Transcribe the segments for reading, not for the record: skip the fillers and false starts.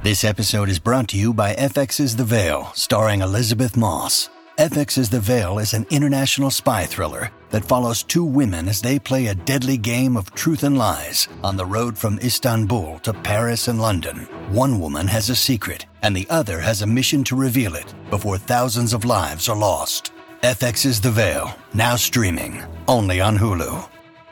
This episode is brought to you by FX's The Veil, starring Elizabeth Moss. FX's The Veil is an international spy thriller that follows two women as they play a deadly game of truth and lies on the road from Istanbul to Paris and London. One woman has a secret, and the other has a mission to reveal it before thousands of lives are lost. FX's The Veil, now streaming, only on Hulu.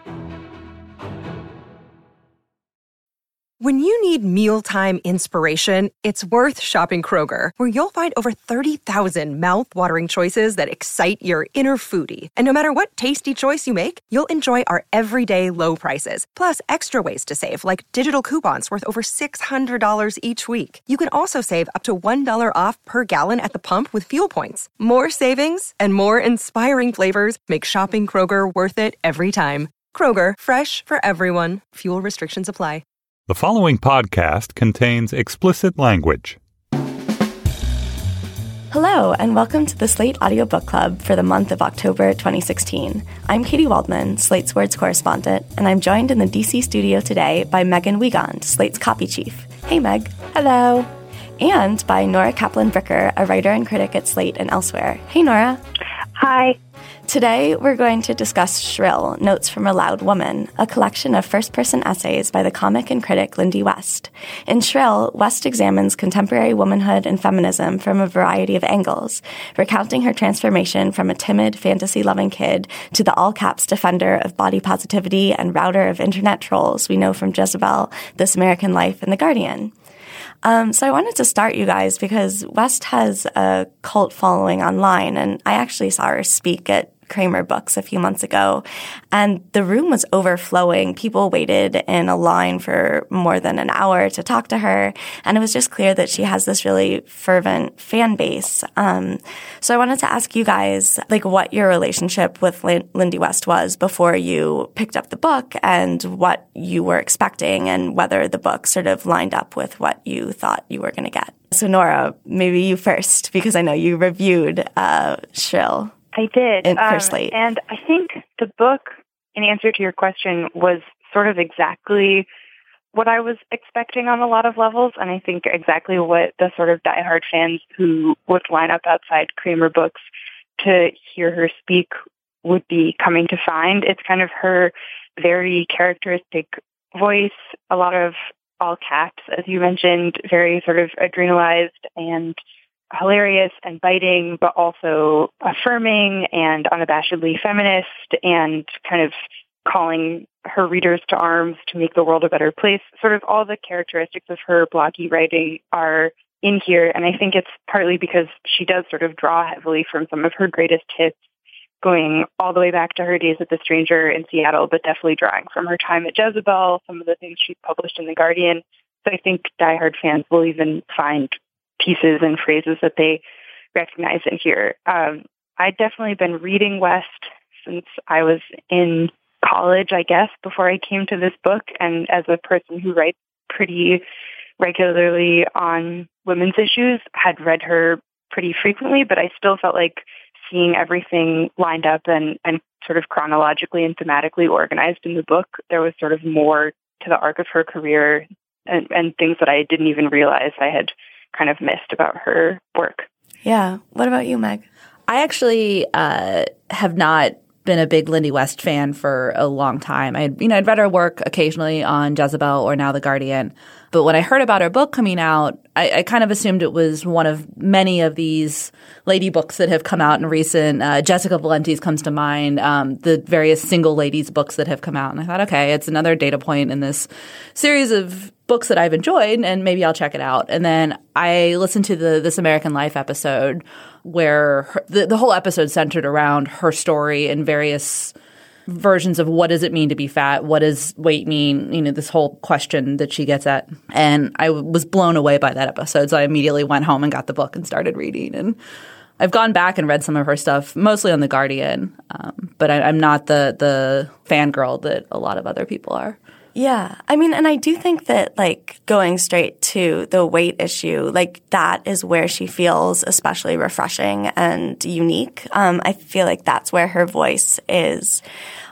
When you need mealtime inspiration, it's worth shopping Kroger, where you'll find over 30,000 mouth-watering choices that excite your inner foodie. And no matter what tasty choice you make, you'll enjoy our everyday low prices, plus extra ways to save, like digital coupons worth over $600 each week. You can also save up to $1 off per gallon at the pump with fuel points. More savings and more inspiring flavors make shopping Kroger worth it every time. Kroger, fresh for everyone. Fuel restrictions apply. The following podcast contains explicit language. Hello, and welcome to the Slate Audiobook Club for the month of October 2016. I'm Katie Waldman, Slate's Words correspondent, and I'm joined in the DC studio today by Megan Wiegand, Slate's copy chief. Hey, Meg. Hello. And by Nora Kaplan-Bricker, a writer and critic at Slate and elsewhere. Hey, Nora. Hi. Today, we're going to discuss Shrill, Notes from a Loud Woman, a collection of first-person essays by the comic and critic Lindy West. In Shrill, West examines contemporary womanhood and feminism from a variety of angles, recounting her transformation from a timid, fantasy-loving kid to the all-caps defender of body positivity and router of internet trolls we know from Jezebel, This American Life, and The Guardian. So I wanted to start, you guys, because West has a cult following online, and I actually saw her speak at Kramer Books a few months ago, and the room was overflowing. People waited in a line for more than an hour to talk to her, and it was just clear that she has this really fervent fan base. So I wanted to ask you guys, like, what your relationship with Lindy West was before you picked up the book, and what you were expecting, and whether the book sort of lined up with what you thought you were going to get. So Nora, maybe you first, because I know you reviewed Shrill. I did. For Slate. And I think the book, in answer to your question, was sort of exactly what I was expecting on a lot of levels, and I think exactly what the sort of diehard fans who would line up outside Kramer Books to hear her speak would be coming to find. It's kind of her very characteristic voice, a lot of all caps, as you mentioned, very sort of adrenalized and hilarious and biting, but also affirming and unabashedly feminist, and kind of calling her readers to arms to make the world a better place. Sort of all the characteristics of her blocky writing are in here, and I think it's partly because she does sort of draw heavily from some of her greatest hits, going all the way back to her days at The Stranger in Seattle, but definitely drawing from her time at Jezebel, some of the things she published in The Guardian. So I think diehard fans will even find pieces and phrases that they recognize in here. I'd definitely been reading West since I was in college, I guess, before I came to this book. And as a person who writes pretty regularly on women's issues, had read her pretty frequently, but I still felt like seeing everything lined up and sort of chronologically and thematically organized in the book, there was sort of more to the arc of her career and things that I didn't even realize I had kind of missed about her work. Yeah. What about you, Meg? I actually have not been a big Lindy West fan for a long time. I'd read her work occasionally on Jezebel or now The Guardian. But when I heard about her book coming out, I kind of assumed it was one of many of these lady books that have come out in recent. Jessica Valenti's comes to mind, the various single ladies books that have come out. And I thought, okay, it's another data point in this series of books that I've enjoyed, and maybe I'll check it out. And then I listened to the This American Life episode where the whole episode centered around her story and various versions of what does it mean to be fat, what does weight mean, this whole question that she gets at. And I was blown away by that episode, so I immediately went home and got the book and started reading. And I've gone back and read some of her stuff, mostly on The Guardian, but I'm not the fangirl that a lot of other people are. Yeah. I mean, and I do think that, like, going straight to the weight issue, like, that is where she feels especially refreshing and unique. I feel like that's where her voice is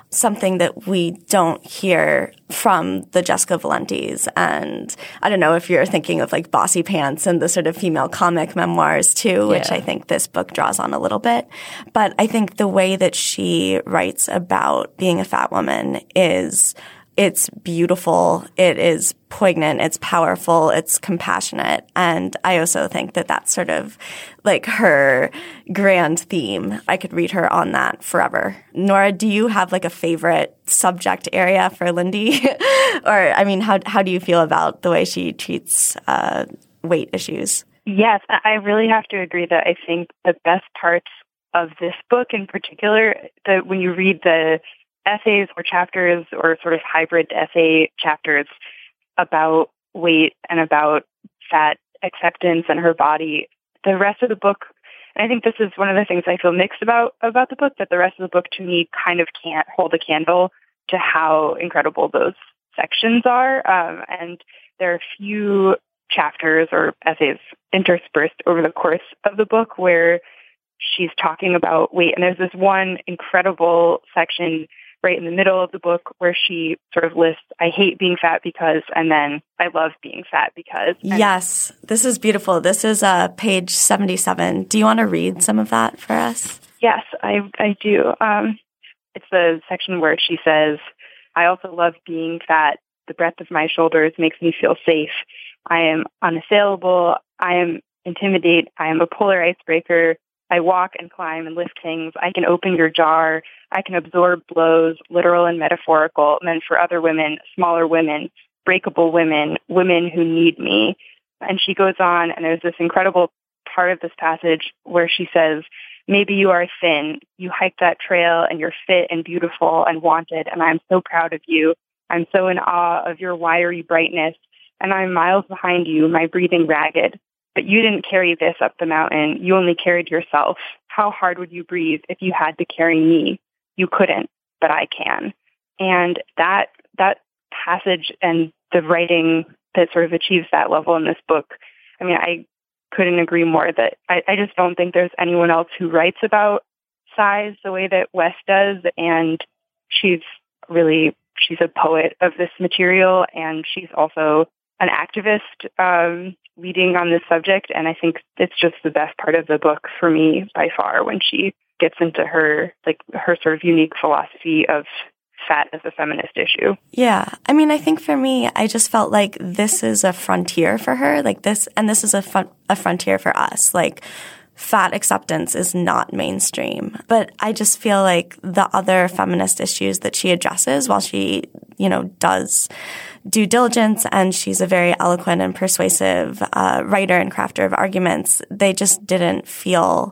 something that we don't hear from the Jessica Valenti's. And I don't know if you're thinking of like Bossy Pants and the sort of female comic memoirs too, which I think this book draws on a little bit. But I think the way that she writes about being a fat woman it's beautiful, it is poignant, it's powerful, it's compassionate. And I also think that that's sort of like her grand theme. I could read her on that forever. Nora, do you have like a favorite subject area for Lindy? Or, I mean, how do you feel about the way she treats weight issues? Yes, I really have to agree that I think the best parts of this book in particular, when you read the essays or chapters or sort of hybrid essay chapters about weight and about fat acceptance and her body, the rest of the book, and I think this is one of the things I feel mixed about the book, that the rest of the book to me kind of can't hold a candle to how incredible those sections are. And there are a few chapters or essays interspersed over the course of the book where she's talking about weight. And there's this one incredible section right in the middle of the book where she sort of lists, I hate being fat because, and then I love being fat because. Yes, this is beautiful. This is page 77. Do you want to read some of that for us? Yes, I do. It's the section where she says, I also love being fat. The breadth of my shoulders makes me feel safe. I am unassailable. I am intimidate. I am a polar icebreaker. I walk and climb and lift things. I can open your jar. I can absorb blows, literal and metaphorical, meant for other women, smaller women, breakable women, women who need me. And she goes on, and there's this incredible part of this passage where she says, maybe you are thin. You hike that trail, and you're fit and beautiful and wanted, and I'm so proud of you. I'm so in awe of your wiry brightness, and I'm miles behind you, my breathing ragged. But you didn't carry this up the mountain. You only carried yourself. How hard would you breathe if you had to carry me? You couldn't, but I can. And that passage and the writing that sort of achieves that level in this book, I mean, I couldn't agree more that I just don't think there's anyone else who writes about size the way that West does. And she's a poet of this material, and she's also an activist leading on this subject. And I think it's just the best part of the book for me by far, when she gets into her sort of unique philosophy of fat as a feminist issue. Yeah. I mean, I think for me, I just felt like this is a frontier for her, like this, and this is a frontier for us. Like, fat acceptance is not mainstream. But I just feel like the other feminist issues that she addresses while she, does due diligence, and she's a very eloquent and persuasive writer and crafter of arguments, they just didn't feel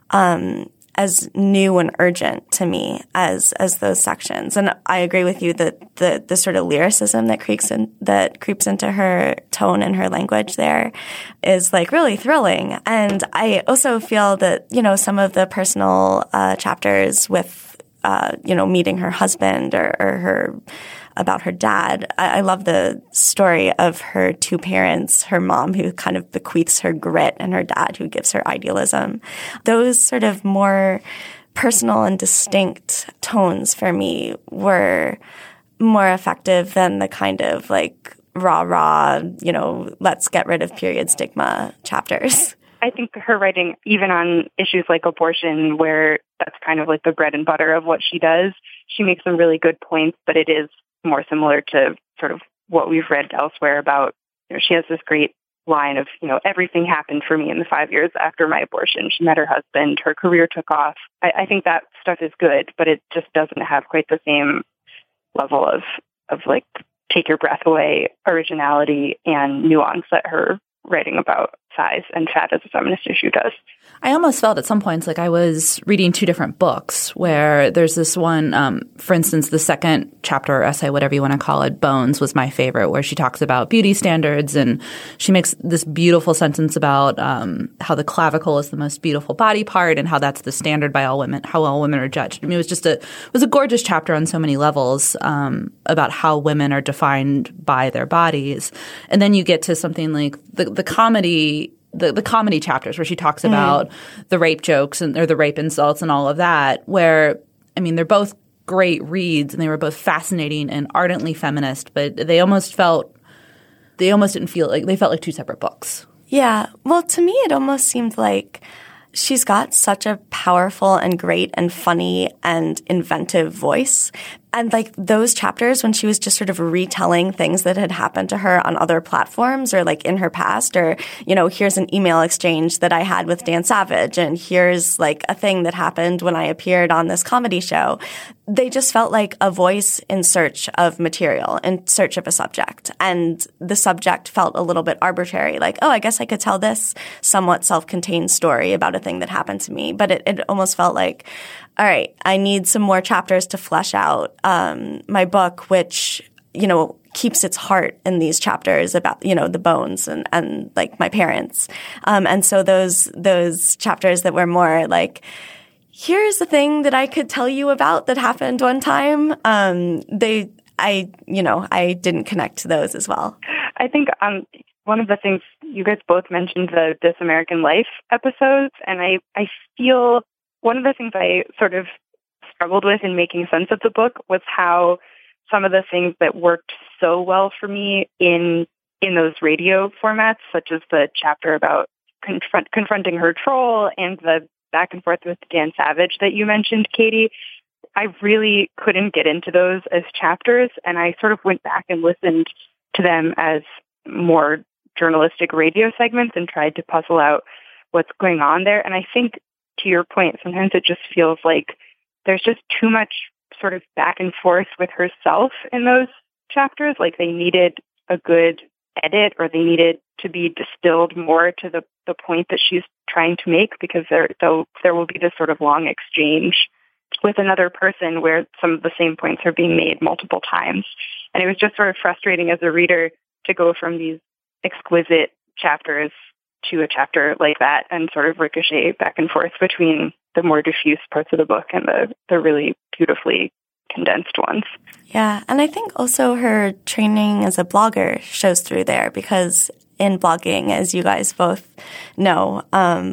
as new and urgent to me as those sections. And I agree with you that the sort of lyricism that creeps into her tone and her language there is like really thrilling. And I also feel that, some of the personal chapters with, meeting her husband or her about her dad. I love the story of her two parents, her mom who kind of bequeaths her grit and her dad who gives her idealism. Those sort of more personal and distinct tones for me were more effective than the kind of like rah-rah, let's get rid of period stigma chapters. I think her writing, even on issues like abortion, where that's kind of like the bread and butter of what she does, she makes some really good points, but it is more similar to sort of what we've read elsewhere about, she has this great line of, everything happened for me in the 5 years after my abortion. She met her husband, her career took off. I think that stuff is good, but it just doesn't have quite the same level of like take your breath away originality and nuance that her writing about size and fat as a feminist issue does. I almost felt at some points like I was reading two different books, where there's this one, for instance, the second chapter or essay, whatever you want to call it, Bones, was my favorite, where she talks about beauty standards, and she makes this beautiful sentence about how the clavicle is the most beautiful body part and how that's the standard by all women, how all women are judged. I mean, it was a gorgeous chapter on so many levels about how women are defined by their bodies. And then you get to something like the comedy chapters where she talks about the rape jokes or the rape insults and all of that, where, I mean, they're both great reads, and they were both fascinating and ardently feminist, but they almost didn't feel like – they felt like two separate books. Yeah. Well, to me, it almost seemed like she's got such a powerful and great and funny and inventive voice. And like those chapters when she was just sort of retelling things that had happened to her on other platforms or like in her past, or, you know, here's an email exchange that I had with Dan Savage, and here's like a thing that happened when I appeared on this comedy show. They just felt like a voice in search of material, in search of a subject. And the subject felt a little bit arbitrary, like, oh, I guess I could tell this somewhat self-contained story about a thing that happened to me. But it almost felt like, all right, I need some more chapters to flesh out my book, which, you know, keeps its heart in these chapters about, you know, the bones and like my parents. And so those chapters that were more like, here's the thing that I could tell you about that happened one time, I didn't connect to those as well. I think one of the things you guys both mentioned, the This American Life episodes, and I feel one of the things I sort of struggled with in making sense of the book was how some of the things that worked so well for me in those radio formats, such as the chapter about confronting her troll and the back and forth with Dan Savage that you mentioned, Katie, I really couldn't get into those as chapters, and I sort of went back and listened to them as more journalistic radio segments and tried to puzzle out what's going on there. And I think, to your point, sometimes it just feels like there's just too much sort of back and forth with herself in those chapters. Like they needed a good edit, or they needed to be distilled more to the point that she's trying to make, because there will be this sort of long exchange with another person where some of the same points are being made multiple times. And it was just sort of frustrating as a reader to go from these exquisite chapters to a chapter like that and sort of ricochet back and forth between the more diffuse parts of the book and the really beautifully condensed ones. Yeah, and I think also her training as a blogger shows through there, because in blogging, as you guys both know,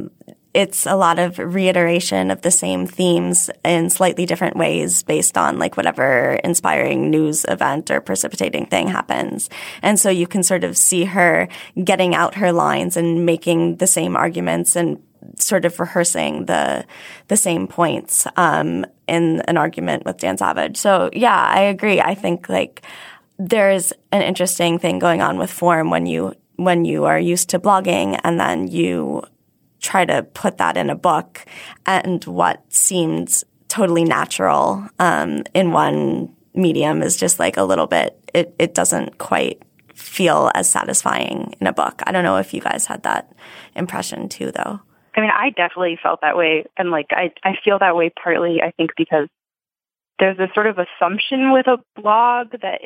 it's a lot of reiteration of the same themes in slightly different ways based on like whatever inspiring news event or precipitating thing happens. And so you can sort of see her getting out her lines and making the same arguments and sort of rehearsing the same points in an argument with Dan Savage. So yeah, I agree. I think like there's an interesting thing going on with form when you are used to blogging and then you try to put that in a book, and what seemed totally natural in one medium is just like a little bit, it doesn't quite feel as satisfying in a book. I don't know if you guys had that impression too, though. I mean, I definitely felt that way. And like, I feel that way partly, I think, because there's a sort of assumption with a blog that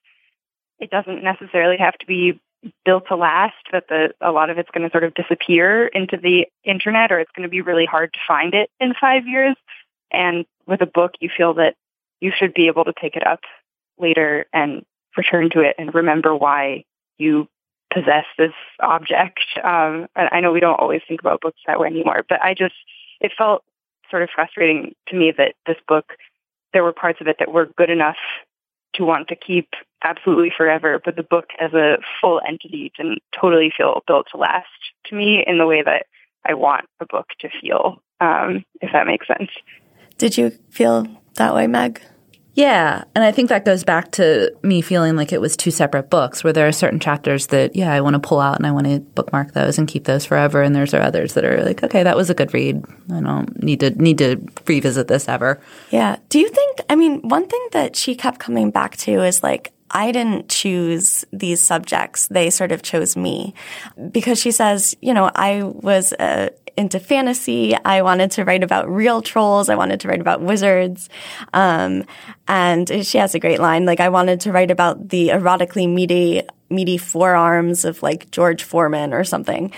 it doesn't necessarily have to be built to last, that a lot of it's going to sort of disappear into the internet, or it's going to be really hard to find it in 5 years. And with a book, you feel that you should be able to pick it up later and return to it and remember why you possess this object. I know we don't always think about books that way anymore, but it felt sort of frustrating to me that this book, there were parts of it that were good enough to want to keep absolutely forever, but the book as a full entity didn't totally feel built to last to me in the way that I want a book to feel, if that makes sense. Did you feel that way, Meg? Yeah, and I think that goes back to me feeling like it was two separate books, where there are certain chapters that, yeah, I want to pull out and I want to bookmark those and keep those forever, and there's others that are like, okay, that was a good read. I don't need to revisit this ever. Yeah. Do you think, I mean, one thing that she kept coming back to is like, I didn't choose these subjects. They sort of chose me. Because she says, you know, I was into fantasy. I wanted to write about real trolls. I wanted to write about wizards. And she has a great line, like, I wanted to write about the erotically meaty forearms of like George Foreman or something.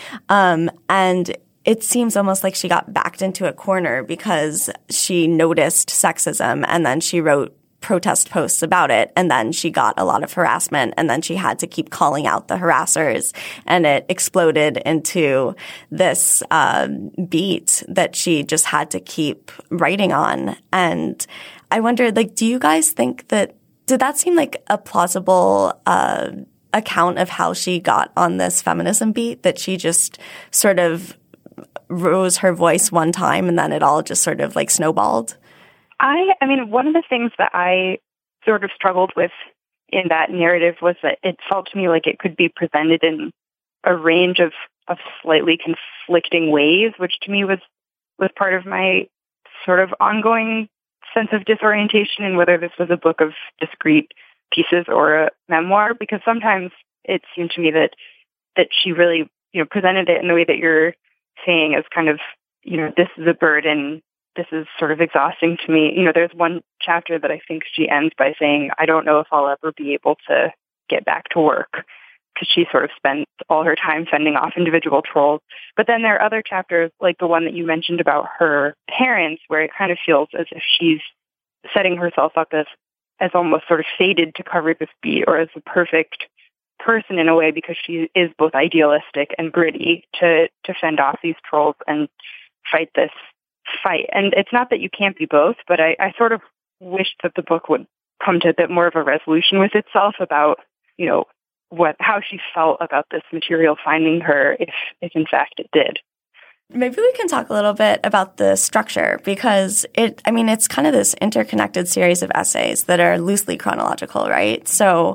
And it seems almost like she got backed into a corner because she noticed sexism and then she wrote protest posts about it. And then she got a lot of harassment, and then she had to keep calling out the harassers, and it exploded into this beat that she just had to keep writing on. And I wondered, like, do you guys think that, did that seem like a plausible account of how she got on this feminism beat, that she just sort of rose her voice one time and then it all just sort of like snowballed? I mean, one of the things that I sort of struggled with in that narrative was that it felt to me like it could be presented in a range of slightly conflicting ways, which to me was part of my sort of ongoing sense of disorientation in whether this was a book of discrete pieces or a memoir, because sometimes it seemed to me that she really, presented it in the way that you're saying as kind of, this is a burden, this is sort of exhausting to me. There's one chapter that I think she ends by saying, I don't know if I'll ever be able to get back to work, because she sort of spent all her time fending off individual trolls. But then there are other chapters, like the one that you mentioned about her parents, where it kind of feels as if she's setting herself up as almost sort of fated to cover this beat, or as the perfect person in a way, because she is both idealistic and gritty to fend off these trolls and fight this fight. And it's not that you can't be both, but I sort of wish that the book would come to a bit more of a resolution with itself about, how she felt about this material finding her, if in fact it did. Maybe we can talk a little bit about the structure, because it's kind of this interconnected series of essays that are loosely chronological, right? So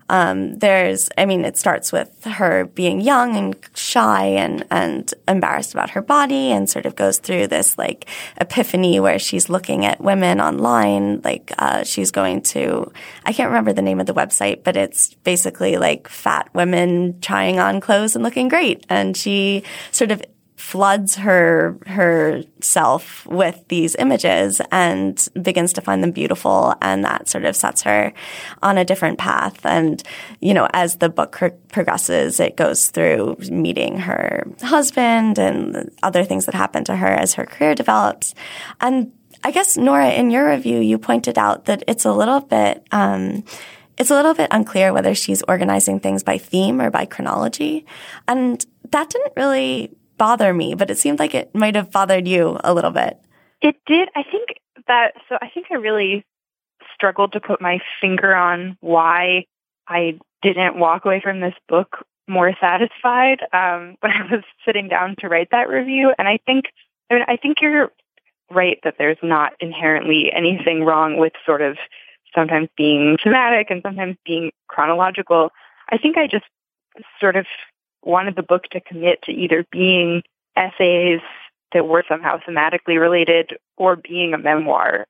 it starts with her being young and shy and embarrassed about her body, and sort of goes through this like epiphany where she's looking at women online. She's going to, I can't remember the name of the website, but it's basically like fat women trying on clothes and looking great. And she sort of floods herself with these images and begins to find them beautiful, and that sort of sets her on a different path. And, as the book progresses, it goes through meeting her husband and other things that happen to her as her career develops. And I guess, Nora, in your review, you pointed out that it's a little bit unclear whether she's organizing things by theme or by chronology. And that didn't really bother me, but it seemed like it might have bothered you a little bit. It did. I think I really struggled to put my finger on why I didn't walk away from this book more satisfied when I was sitting down to write that review. And I think you're right that there's not inherently anything wrong with sort of sometimes being thematic and sometimes being chronological. I think I just sort of wanted the book to commit to either being essays that were somehow thematically related or being a memoir.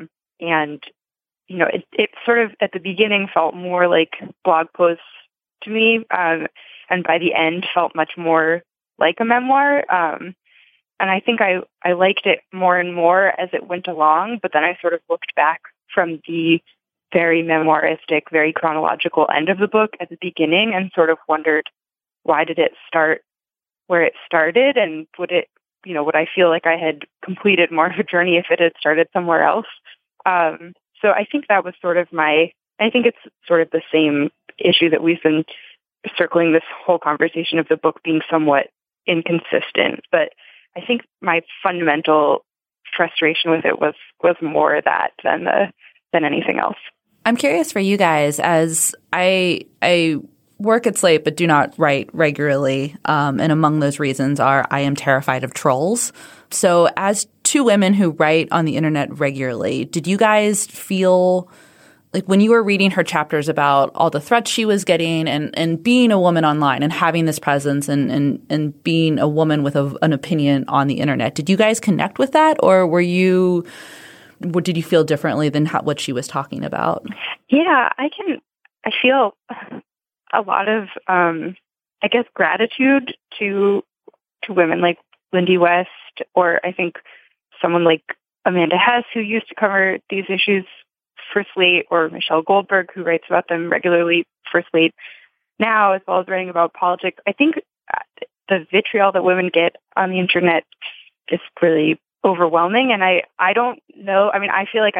It sort of at the beginning felt more like blog posts to me, and by the end felt much more like a memoir. And I think I liked it more and more as it went along, but then I sort of looked back from the very memoiristic, very chronological end of the book at the beginning and sort of wondered, why did it start where it started? And would I feel like I had completed more of a journey if it had started somewhere else? So I think that was sort of I think it's sort of the same issue that we've been circling this whole conversation of the book being somewhat inconsistent. But I think my fundamental frustration with it was more that than anything else. I'm curious for you guys, as I work at Slate but do not write regularly, and among those reasons are I am terrified of trolls. So as two women who write on the internet regularly, did you guys feel like when you were reading her chapters about all the threats she was getting and being a woman online and having this presence and being a woman with an opinion on the internet, did you guys connect with that, or did you feel differently than what she was talking about? Yeah, I feel a lot of, gratitude to women like Lindy West, or I think someone like Amanda Hess, who used to cover these issues for Slate, or Michelle Goldberg, who writes about them regularly for Slate now, as well as writing about politics. I think the vitriol that women get on the internet is really overwhelming. And I don't know. I mean, I feel like I get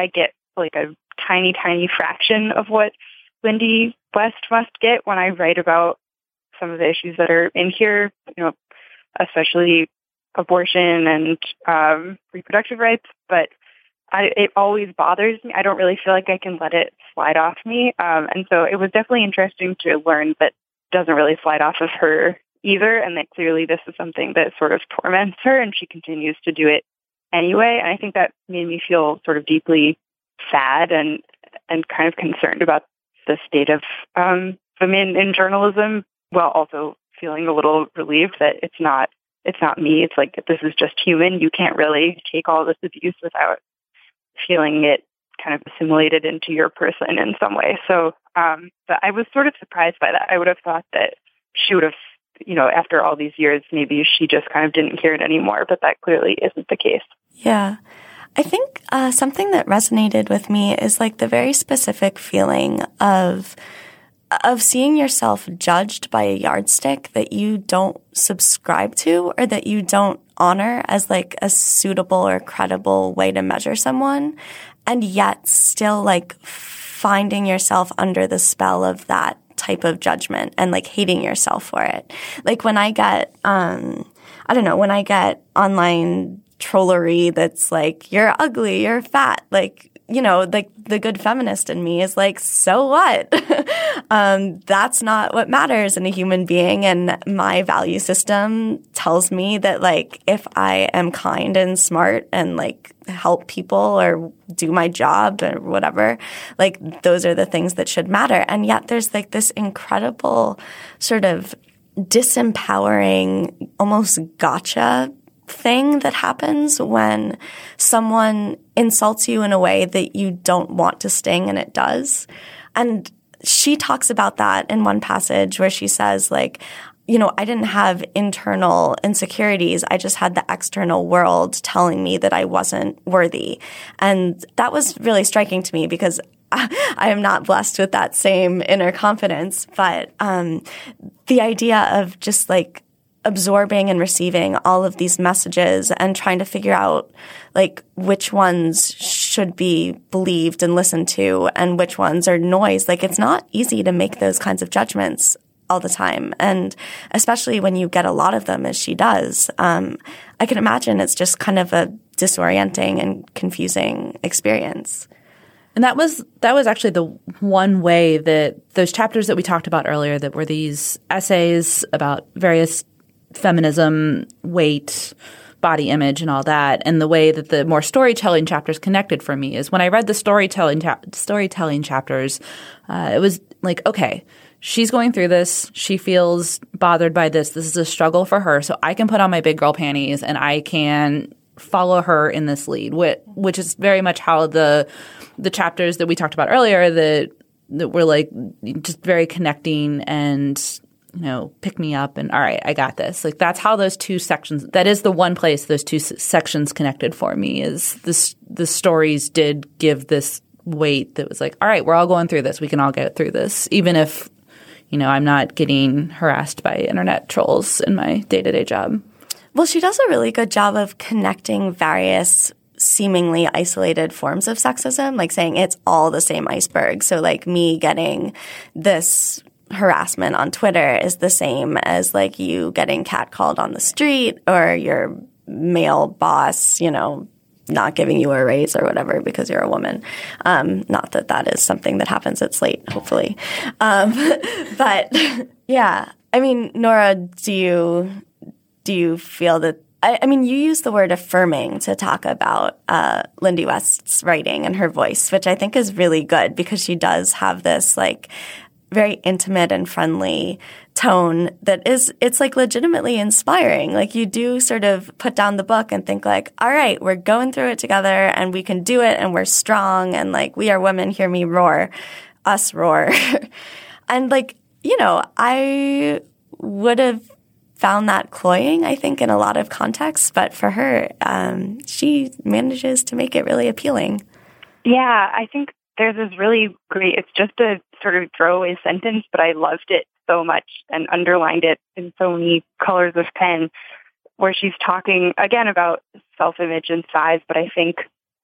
like a tiny, tiny fraction of what Lindy West must get when I write about some of the issues that are in here, especially abortion and reproductive rights. But it always bothers me. I don't really feel like I can let it slide off me. And so it was definitely interesting to learn that it doesn't really slide off of her either, and that clearly this is something that sort of torments her, and she continues to do it anyway. And I think that made me feel sort of deeply sad and kind of concerned about the state of women in journalism, while also feeling a little relieved that it's not me. It's like, this is just human. You can't really take all this abuse without feeling it kind of assimilated into your person in some way. So, but I was sort of surprised by that. I would have thought that she would have, after all these years, maybe she just kind of didn't care it anymore, but that clearly isn't the case. Yeah. I think something that resonated with me is like the very specific feeling of seeing yourself judged by a yardstick that you don't subscribe to or that you don't honor as like a suitable or credible way to measure someone, and yet still like finding yourself under the spell of that type of judgment and like hating yourself for it. Like when I get, when I get online trollery that's like, you're ugly, you're fat, like, like the good feminist in me is like, so what? That's not what matters in a human being. And my value system tells me that like, if I am kind and smart and like help people or do my job or whatever, like those are the things that should matter. And yet there's like this incredible sort of disempowering, almost gotcha thing that happens when someone insults you in a way that you don't want to sting, and it does. And she talks about that in one passage where she says, like, I didn't have internal insecurities. I just had the external world telling me that I wasn't worthy. And that was really striking to me because I am not blessed with that same inner confidence. But the idea of just like absorbing and receiving all of these messages and trying to figure out like which ones should be believed and listened to and which ones are noise. Like it's not easy to make those kinds of judgments all the time. And especially when you get a lot of them as she does, I can imagine it's just kind of a disorienting and confusing experience. And that was actually the one way that those chapters that we talked about earlier that were these essays about various feminism, weight, body image, and all that, and the way that the more storytelling chapters connected for me is when I read the storytelling chapters, it was like, okay, she's going through this. She feels bothered by this. This is a struggle for her. So I can put on my big girl panties and I can follow her in this lead, which is very much how the chapters that we talked about earlier that were like just very connecting and pick me up and all right, I got this. Like that's how those two sections, that is the one place those two sections connected for me is the stories did give this weight that was like, all right, we're all going through this. We can all get through this. Even if, I'm not getting harassed by internet trolls in my day-to-day job. Well, she does a really good job of connecting various seemingly isolated forms of sexism, like saying it's all the same iceberg. So like me getting this harassment on Twitter is the same as like you getting catcalled on the street or your male boss, not giving you a raise or whatever because you're a woman. Not that that is something that happens at Slate, hopefully. But yeah, I mean, Nora, do you feel that I mean, you use the word affirming to talk about Lindy West's writing and her voice, which I think is really good because she does have this like very intimate and friendly tone that it's like legitimately inspiring. Like you do sort of put down the book and think like, all right, we're going through it together and we can do it and we're strong and like we are women, hear me roar, us roar. And like, I would have found that cloying, I think, in a lot of contexts, but for her, she manages to make it really appealing. Yeah, I think there's this really great, it's just a sort of throwaway sentence, but I loved it so much and underlined it in so many colors of pen, where she's talking, again, about self-image and size, but I think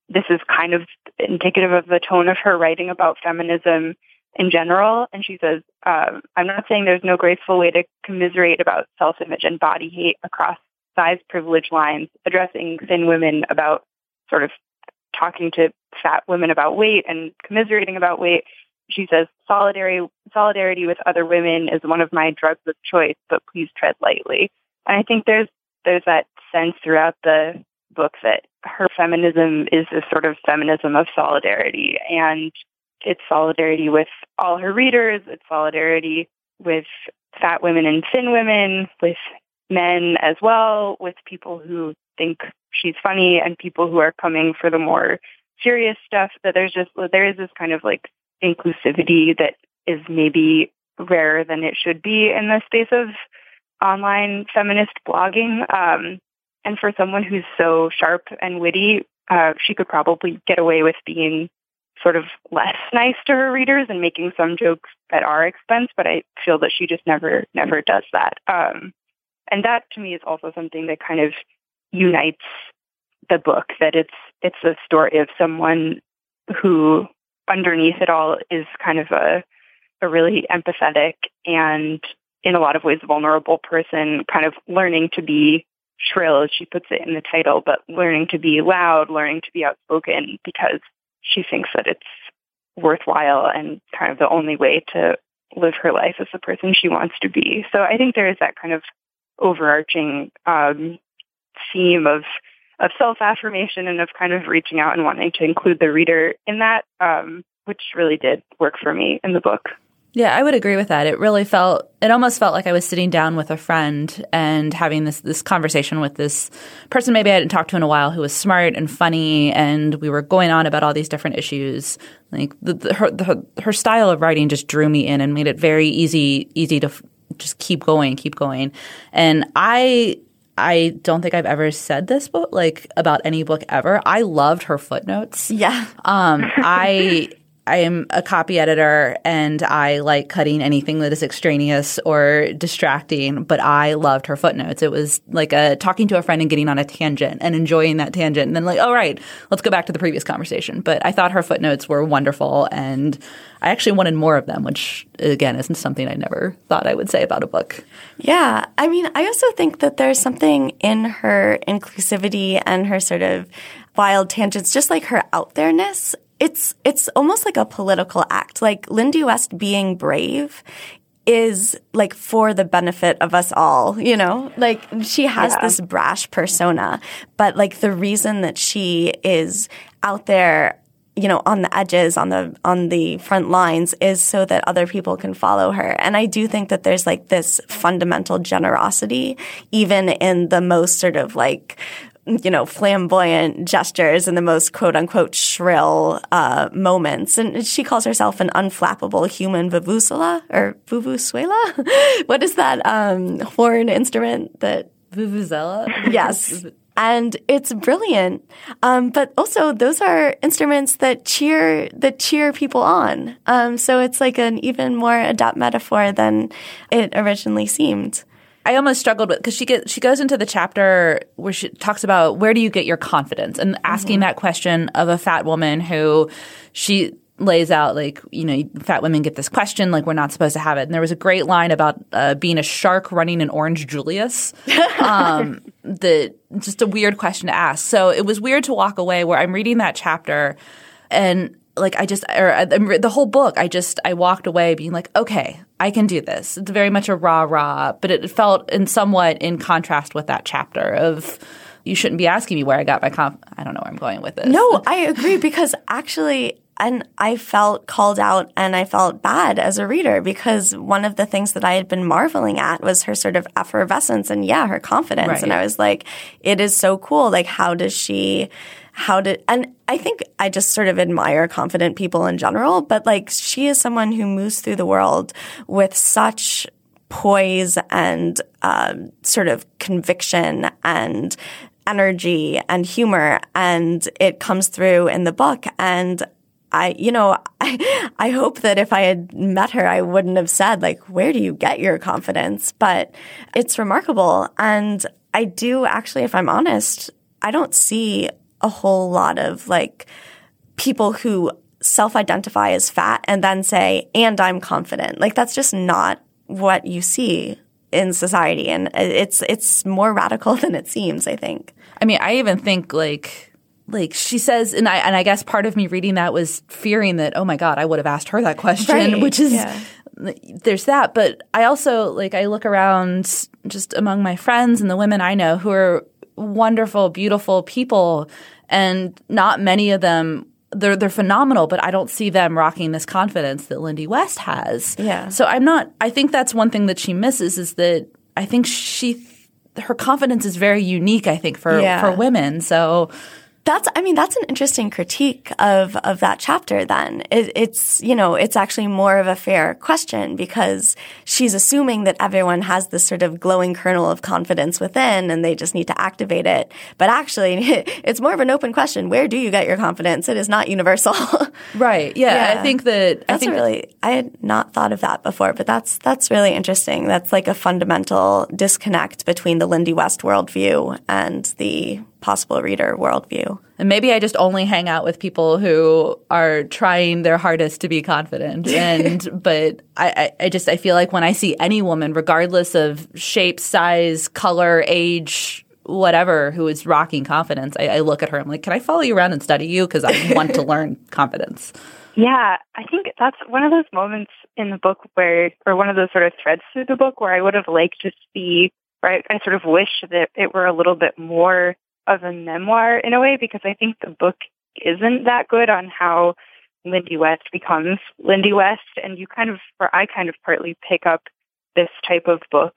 this is kind of indicative of the tone of her writing about feminism in general. And she says, I'm not saying there's no graceful way to commiserate about self-image and body hate across size privilege lines, addressing thin women about sort of talking to fat women about weight and commiserating about weight. She says, solidarity with other women is one of my drugs of choice, but please tread lightly. And I think there's that sense throughout the book that her feminism is a sort of feminism of solidarity. And it's solidarity with all her readers. It's solidarity with fat women and thin women, with men as well, with people who think she's funny and people who are coming for the more serious stuff. That there is this kind of like inclusivity that is maybe rarer than it should be in the space of online feminist blogging. And for someone who's so sharp and witty, she could probably get away with being sort of less nice to her readers and making some jokes at our expense. But I feel that she just never does that. And that to me is also something that kind of unites the book, that it's a story of someone who underneath it all is kind of a really empathetic and in a lot of ways vulnerable person, kind of learning to be shrill, as she puts it in the title, but learning to be loud, learning to be outspoken because she thinks that it's worthwhile and kind of the only way to live her life as the person she wants to be. So I think there is that kind of overarching theme of self-affirmation and of kind of reaching out and wanting to include the reader in that, which really did work for me in the book. Yeah, I would agree with that. It almost felt like I was sitting down with a friend and having this conversation with this person maybe I hadn't talked to in a while, who was smart and funny, and we were going on about all these different issues. Like her style of writing just drew me in and made it very easy to just keep going. And I don't think I've ever said this book, like about any book ever. I loved her footnotes. Yeah. I am a copy editor and I like cutting anything that is extraneous or distracting, but I loved her footnotes. It was like talking to a friend and getting on a tangent and enjoying that tangent and then like, all right, let's go back to the previous conversation. But I thought her footnotes were wonderful and I actually wanted more of them, which again isn't something I never thought I would say about a book. Yeah. I mean, I also think that there's something in her inclusivity and her sort of wild tangents, just like her out there-ness. It's almost like a political act. Like Lindy West being brave is like for the benefit of us all, you know? Like she has this brash persona, but like the reason that she is out there, you know, on the edges, on the front lines is so that other people can follow her. And I do think that there's like this fundamental generosity even in the most sort of like, you know, flamboyant gestures and the most quote-unquote shrill moments. And she calls herself an unflappable human vuvuzela or vuvuzuela. What is that horn instrument that – Vuvuzela? Yes. And it's brilliant. But also those are instruments that cheer people on. So it's like an even more adept metaphor than it originally seemed. I almost struggled with because she goes into the chapter where she talks about where do you get your confidence and asking that question of a fat woman who she lays out like, you know, fat women get this question like we're not supposed to have it. And there was a great line about being a shark running an Orange Julius. Just a weird question to ask. So it was weird to walk away where I'm reading that chapter and like the whole book, I walked away being like, okay, I can do this. It's very much a rah-rah, but it felt somewhat in contrast with that chapter of you shouldn't be asking me where I got my I don't know where I'm going with this. No, I agree because actually and I felt called out and I felt bad as a reader because one of the things that I had been marveling at was her sort of effervescence and her confidence. Right. And I was like, it is so cool. Like and I think I just sort of admire confident people in general, but like she is someone who moves through the world with such poise and sort of conviction and energy and humor, and it comes through in the book. And I hope that if I had met her, I wouldn't have said like, where do you get your confidence? But it's remarkable. And I do actually, if I'm honest, I don't see a whole lot of like people who self-identify as fat and then say, and I'm confident. Like that's just not what you see in society. And it's more radical than it seems, I think. I mean, I even think like she says, and I guess part of me reading that was fearing that, oh my God, I would have asked her that question, right. which is there's that. But I also like I look around just among my friends and the women I know who are wonderful, beautiful people, and not many of them. They're phenomenal, but I don't see them rocking this confidence that Lindy West has. Yeah. So I think that's one thing that she misses is that I think her confidence is very unique, I think, for women. So that's an interesting critique of that chapter then. It's actually more of a fair question because she's assuming that everyone has this sort of glowing kernel of confidence within and they just need to activate it. But actually, it's more of an open question. Where do you get your confidence? It is not universal. Right. Yeah. I think that I had not thought of that before, but that's really interesting. That's like a fundamental disconnect between the Lindy West worldview and the possible reader worldview. And maybe I just only hang out with people who are trying their hardest to be confident. But I feel like when I see any woman, regardless of shape, size, color, age, whatever, who is rocking confidence, I look at her. I'm like, can I follow you around and study you? Because I want to learn confidence. Yeah, I think that's one of those moments in the book or one of those sort of threads through the book where I would have liked to see, or I sort of wish that it were a little bit more of a memoir in a way, because I think the book isn't that good on how Lindy West becomes Lindy West. And I kind of partly pick up this type of book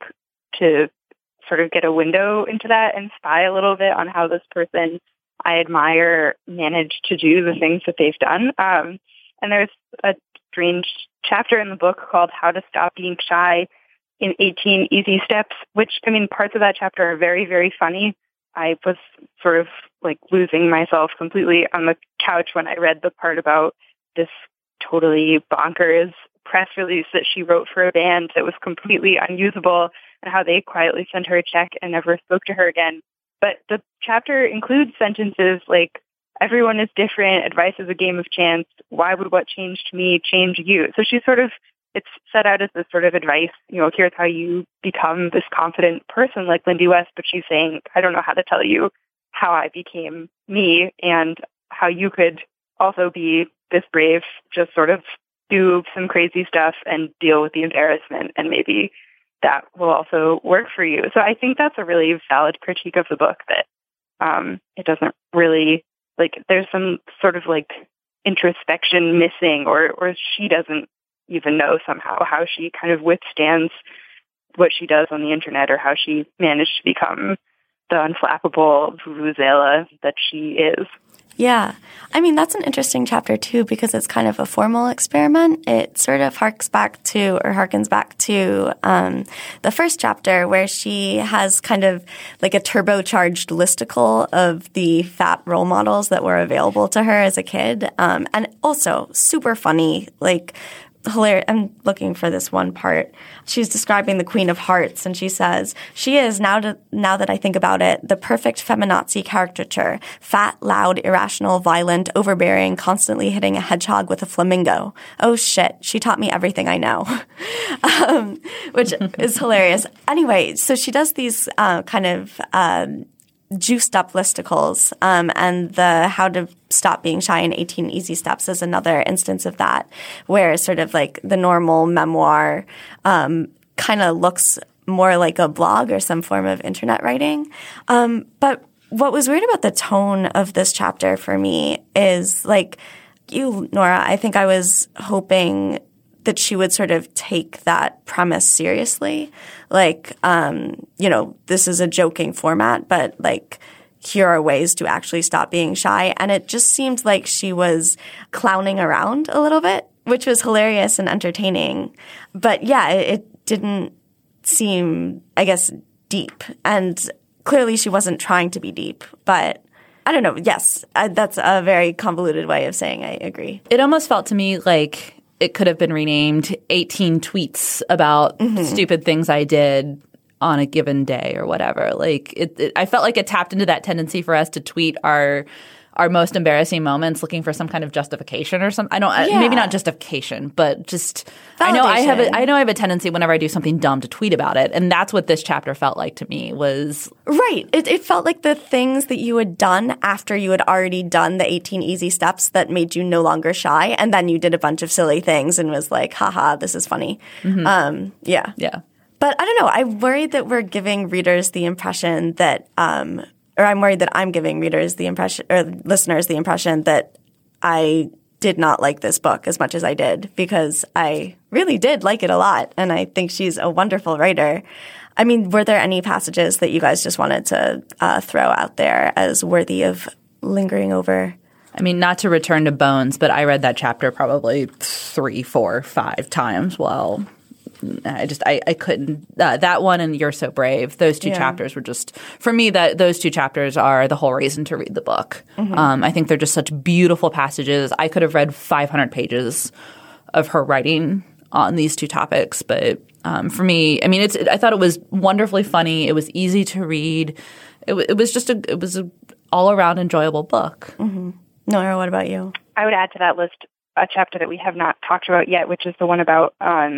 to sort of get a window into that and spy a little bit on how this person I admire managed to do the things that they've done. And there's a strange chapter in the book called How to Stop Being Shy in 18 Easy Steps, which, I mean, parts of that chapter are very, very funny. I was sort of like losing myself completely on the couch when I read the part about this totally bonkers press release that she wrote for a band that was completely unusable and how they quietly sent her a check and never spoke to her again. But the chapter includes sentences like, everyone is different, advice is a game of chance, why would what changed me change you? So she's sort of, it's set out as this sort of advice, here's how you become this confident person like Lindy West, but she's saying, I don't know how to tell you how I became me and how you could also be this brave, just sort of do some crazy stuff and deal with the embarrassment, and maybe that will also work for you. So I think that's a really valid critique of the book, that it doesn't really, like, there's some sort of like introspection missing, or she doesn't even know somehow how she kind of withstands what she does on the internet, or how she managed to become the unflappable vuvuzela that she is. Yeah. I mean, that's an interesting chapter, too, because it's kind of a formal experiment. It sort of harkens back to the first chapter, where she has kind of like a turbocharged listicle of the fat role models that were available to her as a kid. And also super funny, like hilarious. I'm looking for this one part. She's describing the Queen of Hearts, and she says, she is, now that I think about it, the perfect feminazi caricature. Fat, loud, irrational, violent, overbearing, constantly hitting a hedgehog with a flamingo. Oh shit, she taught me everything I know. Which is hilarious. Anyway, so she does these juiced up listicles, and the How to Stop Being Shy in 18 Easy Steps is another instance of that, where sort of like the normal memoir kind of looks more like a blog or some form of internet writing. But what was weird about the tone of this chapter for me is, like you, Nora, I think I was hoping that she would sort of take that premise seriously. Like, this is a joking format, but like, here are ways to actually stop being shy. And it just seemed like she was clowning around a little bit, which was hilarious and entertaining. But yeah, it didn't seem, I guess, deep. And clearly she wasn't trying to be deep, but I don't know. Yes, that's a very convoluted way of saying I agree. It almost felt to me like it could have been renamed 18 tweets about stupid things I did on a given day or whatever. Like I felt like it tapped into that tendency for us to tweet our most embarrassing moments looking for some kind of justification or something. Maybe not justification, but just validation. I know I have a tendency whenever I do something dumb to tweet about it. And that's what this chapter felt like to me was. Right. It felt like the things that you had done after you had already done the 18 easy steps that made you no longer shy. And then you did a bunch of silly things and was like, haha, this is funny. Mm-hmm. Yeah. But I don't know. I'm worried that we're giving readers the impression that or I'm worried that I'm giving readers the impression or listeners the impression that I did not like this book as much as I did, because I really did like it a lot. And I think she's a wonderful writer. I mean, were there any passages that you guys just wanted to throw out there as worthy of lingering over? I mean, not to return to Bones, but I read that chapter probably 3, 4, 5 times. Well, I couldn't. That one and You're So Brave, those two chapters were just, for me, those two chapters are the whole reason to read the book. Mm-hmm. I think they're just such beautiful passages. I could have read 500 pages of her writing on these two topics. But for me, I mean, I thought it was wonderfully funny. It was easy to read. It was a all-around enjoyable book. Mm-hmm. Nora, what about you? I would add to that list a chapter that we have not talked about yet, which is the one about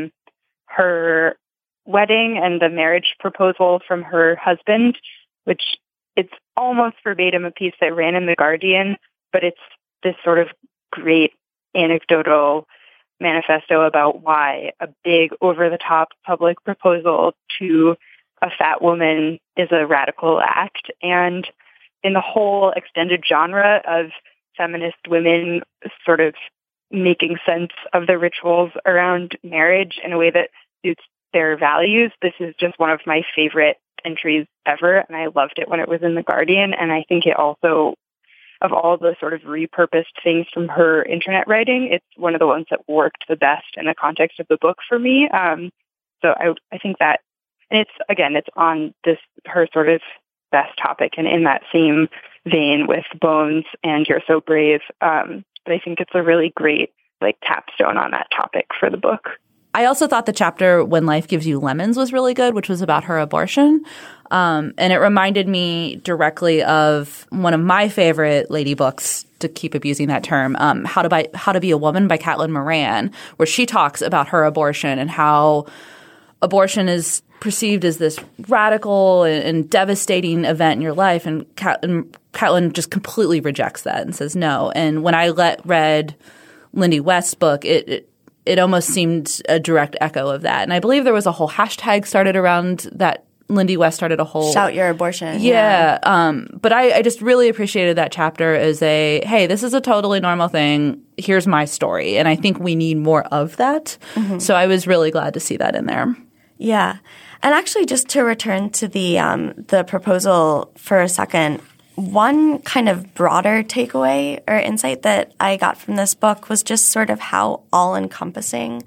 her wedding and the marriage proposal from her husband, which it's almost verbatim a piece that ran in The Guardian, but it's this sort of great anecdotal manifesto about why a big over-the-top public proposal to a fat woman is a radical act. And in the whole extended genre of feminist women sort of making sense of the rituals around marriage in a way that suits their values, this is just one of my favorite entries ever, and I loved it when it was in The Guardian. And I think it also, of all the sort of repurposed things from her internet writing, it's one of the ones that worked the best in the context of the book for me. So I think that, and it's on her sort of best topic, and in that same vein with Bones and You're So Brave. But I think it's a really great capstone on that topic for the book. I also thought the chapter When Life Gives You Lemons was really good, which was about her abortion. And it reminded me directly of one of my favorite lady books, to keep abusing that term, How to Be a Woman by Caitlin Moran, where she talks about her abortion and how abortion is perceived as this radical and devastating event in your life. And Caitlin just completely rejects that and says no. And when I read Lindy West's book, it almost seemed a direct echo of that. And I believe there was a whole hashtag started around that. Lindy West started a whole – Shout Your Abortion. Yeah. But I just really appreciated that chapter as hey, this is a totally normal thing. Here's my story. And I think we need more of that. Mm-hmm. So I was really glad to see that in there. Yeah. And actually, just to return to the proposal for a second, one kind of broader takeaway or insight that I got from this book was just sort of how all-encompassing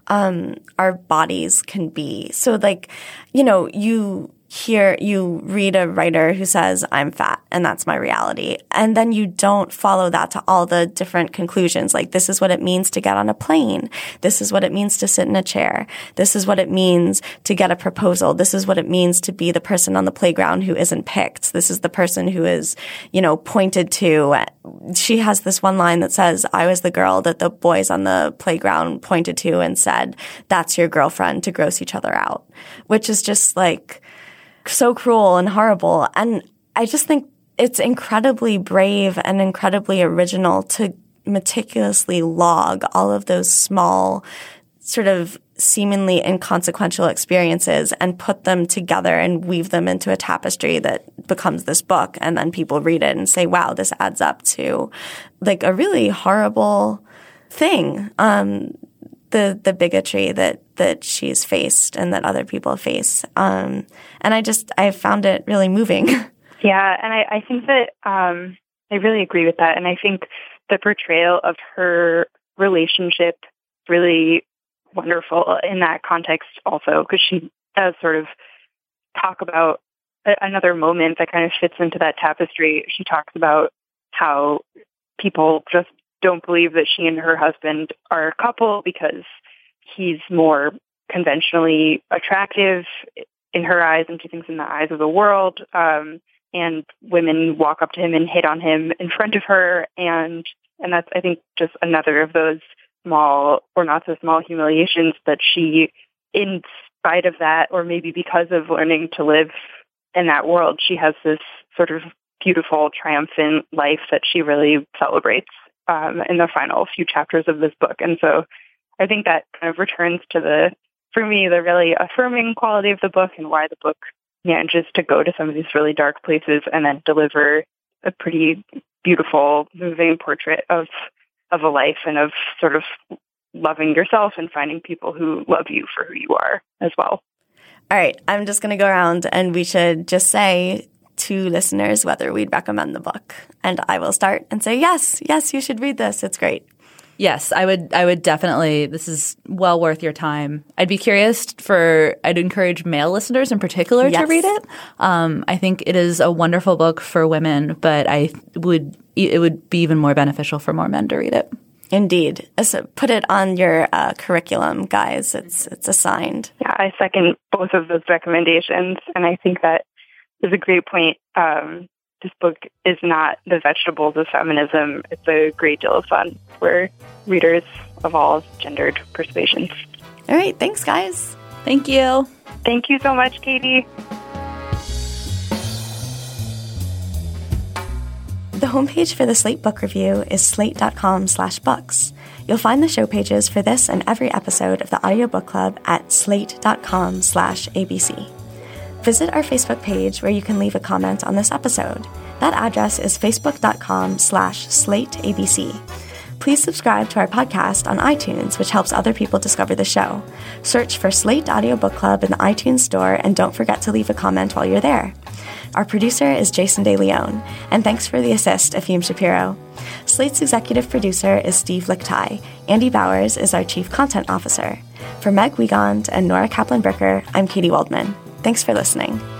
our bodies can be. So you read a writer who says, I'm fat and that's my reality. And then you don't follow that to all the different conclusions. Like, this is what it means to get on a plane. This is what it means to sit in a chair. This is what it means to get a proposal. This is what it means to be the person on the playground who isn't picked. This is the person who is, pointed to. She has this one line that says, I was the girl that the boys on the playground pointed to and said, that's your girlfriend, to gross each other out, which is just so cruel and horrible. And I just think it's incredibly brave and incredibly original to meticulously log all of those small, sort of seemingly inconsequential experiences and put them together and weave them into a tapestry that becomes this book. And then people read it and say, wow, this adds up to a really horrible thing. The bigotry that she's faced and that other people face. And I found it really moving. Yeah, and I think that I really agree with that. And I think the portrayal of her relationship really wonderful in that context also, because she does sort of talk about another moment that kind of fits into that tapestry. She talks about how people just don't believe that she and her husband are a couple because he's more conventionally attractive in her eyes and she thinks in the eyes of the world. And women walk up to him and hit on him in front of her. And that's, I think, just another of those small or not so small humiliations that she, in spite of that, or maybe because of learning to live in that world, she has this sort of beautiful, triumphant life that she really celebrates in the final few chapters of this book. And so I think that kind of returns to for me, the really affirming quality of the book and why the book manages to go to some of these really dark places and then deliver a pretty beautiful, moving portrait of a life and of sort of loving yourself and finding people who love you for who you are as well. All right, I'm just going to go around and we should just say to listeners whether we'd recommend the book. And I will start and say, yes, you should read this. It's great. Yes, I would definitely. This is well worth your time. I'd encourage male listeners in particular to read it. I think it is a wonderful book for women, but it would be even more beneficial for more men to read it. Indeed. So put it on your curriculum, guys. It's assigned. Yeah, I second both of those recommendations, and I think that is a great point. This book is not the vegetables of feminism. It's a great deal of fun for readers of all gendered persuasions. All right. Thanks, guys. Thank you. Thank you so much, Katie. The homepage for the Slate Book Review is slate.com/books. You'll find the show pages for this and every episode of the Audiobook Club at slate.com/ABC. Visit our Facebook page where you can leave a comment on this episode. That address is facebook.com/slateabc. Please subscribe to our podcast on iTunes, which helps other people discover the show. Search for Slate Audiobook Club in the iTunes store, and don't forget to leave a comment while you're there. Our producer is Jason DeLeon, and thanks for the assist, Efim Shapiro. Slate's executive producer is Steve Lichtai. Andy Bowers is our chief content officer. For Meg Wiegand and Nora Kaplan-Bricker, I'm Katie Waldman. Thanks for listening.